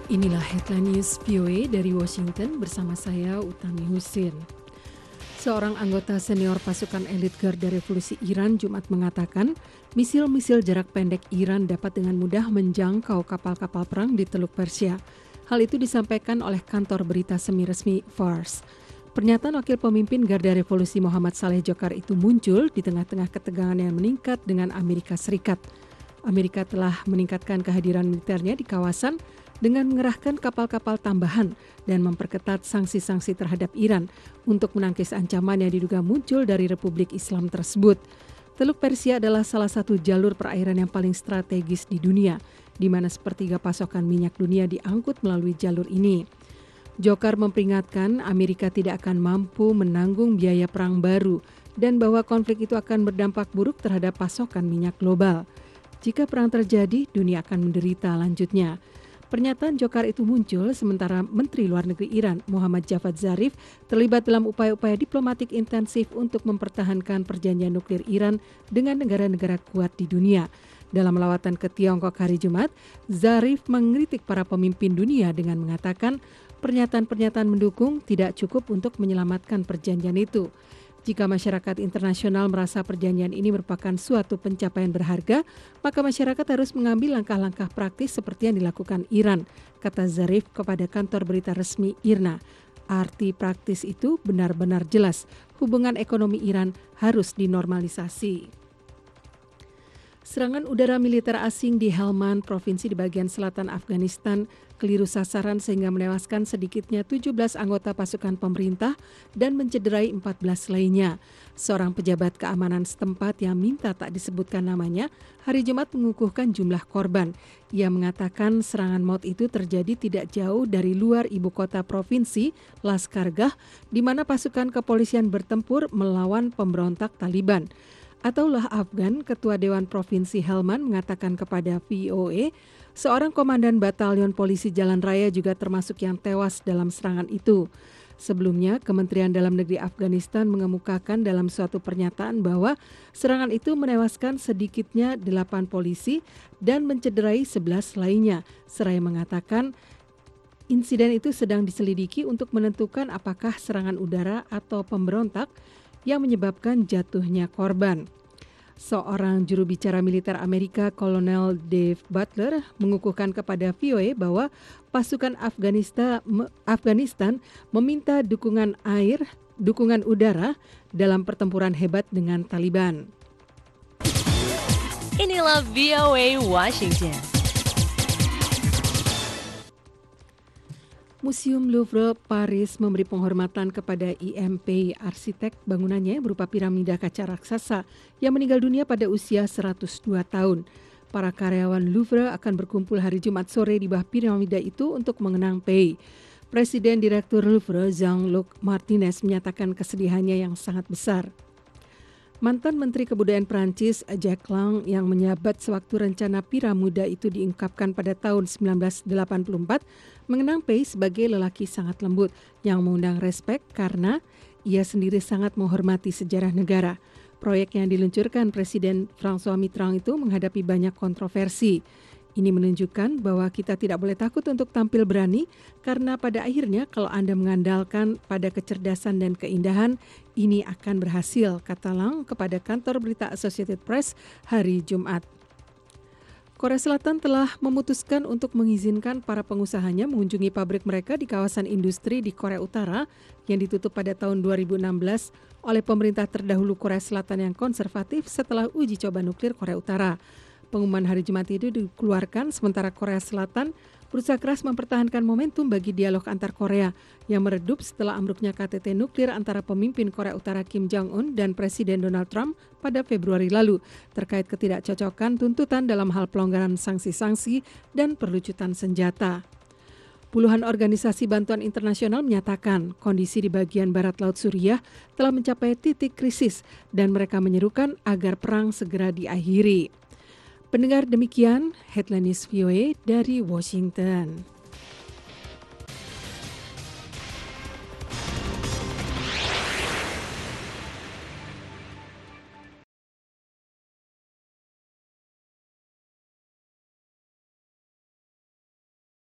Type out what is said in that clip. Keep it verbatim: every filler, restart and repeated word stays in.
Inilah headline news V O A dari Washington bersama saya Utami Husin. Seorang anggota senior pasukan elit Garda Revolusi Iran Jumat mengatakan misil-misil jarak pendek Iran dapat dengan mudah menjangkau kapal-kapal perang di Teluk Persia. Hal itu disampaikan oleh kantor berita semi-resmi Fars. Pernyataan wakil pemimpin Garda Revolusi Muhammad Saleh Jokar itu muncul di tengah-tengah ketegangan yang meningkat dengan Amerika Serikat. Amerika telah meningkatkan kehadiran militernya di kawasan dengan mengerahkan kapal-kapal tambahan dan memperketat sanksi-sanksi terhadap Iran untuk menangkis ancaman yang diduga muncul dari Republik Islam tersebut. Teluk Persia adalah salah satu jalur perairan yang paling strategis di dunia, di mana sepertiga pasokan minyak dunia diangkut melalui jalur ini. Jokar memperingatkan Amerika tidak akan mampu menanggung biaya perang baru dan bahwa konflik itu akan berdampak buruk terhadap pasokan minyak global. Jika perang terjadi, dunia akan menderita lanjutnya. Pernyataan Jokar itu muncul sementara Menteri Luar Negeri Iran Muhammad Javad Zarif terlibat dalam upaya-upaya diplomatik intensif untuk mempertahankan perjanjian nuklir Iran dengan negara-negara kuat di dunia. Dalam lawatan ke Tiongkok hari Jumat, Zarif mengkritik para pemimpin dunia dengan mengatakan pernyataan-pernyataan mendukung tidak cukup untuk menyelamatkan perjanjian itu. Jika masyarakat internasional merasa perjanjian ini merupakan suatu pencapaian berharga, maka masyarakat harus mengambil langkah-langkah praktis seperti yang dilakukan Iran, kata Zarif kepada kantor berita resmi I R N A. Arti praktis itu benar-benar jelas, hubungan ekonomi Iran harus dinormalisasi. Serangan udara militer asing di Helmand, provinsi di bagian selatan Afghanistan, keliru sasaran sehingga menewaskan sedikitnya tujuh belas anggota pasukan pemerintah dan mencederai empat belas lainnya. Seorang pejabat keamanan setempat yang minta tak disebutkan namanya, hari Jumat mengukuhkan jumlah korban. Ia mengatakan serangan maut itu terjadi tidak jauh dari luar ibu kota provinsi, Laskargah, di mana pasukan kepolisian bertempur melawan pemberontak Taliban. Ataullah Afgan, Ketua Dewan Provinsi Helmand mengatakan kepada V O A, seorang komandan batalion polisi jalan raya juga termasuk yang tewas dalam serangan itu. Sebelumnya, Kementerian Dalam Negeri Afghanistan mengemukakan dalam suatu pernyataan bahwa serangan itu menewaskan sedikitnya delapan polisi dan mencederai sebelas lainnya, seraya mengatakan insiden itu sedang diselidiki untuk menentukan apakah serangan udara atau pemberontak yang menyebabkan jatuhnya korban. Seorang juru bicara militer Amerika, Kolonel Dave Butler, mengukuhkan kepada V O A bahwa pasukan Afghanistan, Afghanistan meminta dukungan air, dukungan udara dalam pertempuran hebat dengan Taliban. Inilah V O A Washington. Museum Louvre Paris memberi penghormatan kepada I M P, arsitek bangunannya berupa piramida kaca raksasa yang meninggal dunia pada usia seratus dua tahun. Para karyawan Louvre akan berkumpul hari Jumat sore di bawah piramida itu untuk mengenang Pei. Presiden Direktur Louvre Jean-Luc Martinez menyatakan kesedihannya yang sangat besar. Mantan Menteri Kebudayaan Prancis Jacques Lang yang menyabat sewaktu rencana piramida itu diungkapkan pada tahun sembilan belas delapan puluh empat mengenang Pei sebagai lelaki sangat lembut yang mengundang respek karena ia sendiri sangat menghormati sejarah negara. Proyek yang diluncurkan Presiden François Mitterrand itu menghadapi banyak kontroversi. Ini menunjukkan bahwa kita tidak boleh takut untuk tampil berani karena pada akhirnya kalau Anda mengandalkan pada kecerdasan dan keindahan, ini akan berhasil, kata Lang kepada kantor berita Associated Press hari Jumat. Korea Selatan telah memutuskan untuk mengizinkan para pengusahanya mengunjungi pabrik mereka di kawasan industri di Korea Utara yang ditutup pada tahun dua ribu enam belas oleh pemerintah terdahulu Korea Selatan yang konservatif setelah uji coba nuklir Korea Utara. Pengumuman hari Jumat itu dikeluarkan sementara Korea Selatan berusaha keras mempertahankan momentum bagi dialog antar Korea yang meredup setelah ambruknya K T T nuklir antara pemimpin Korea Utara Kim Jong-un dan Presiden Donald Trump pada Februari lalu terkait ketidakcocokan tuntutan dalam hal pelonggaran sanksi-sanksi dan perlucutan senjata. Puluhan organisasi bantuan internasional menyatakan kondisi di bagian barat Laut Suriah telah mencapai titik krisis dan mereka menyerukan agar perang segera diakhiri. Pendengar, demikian headline news V O A dari Washington.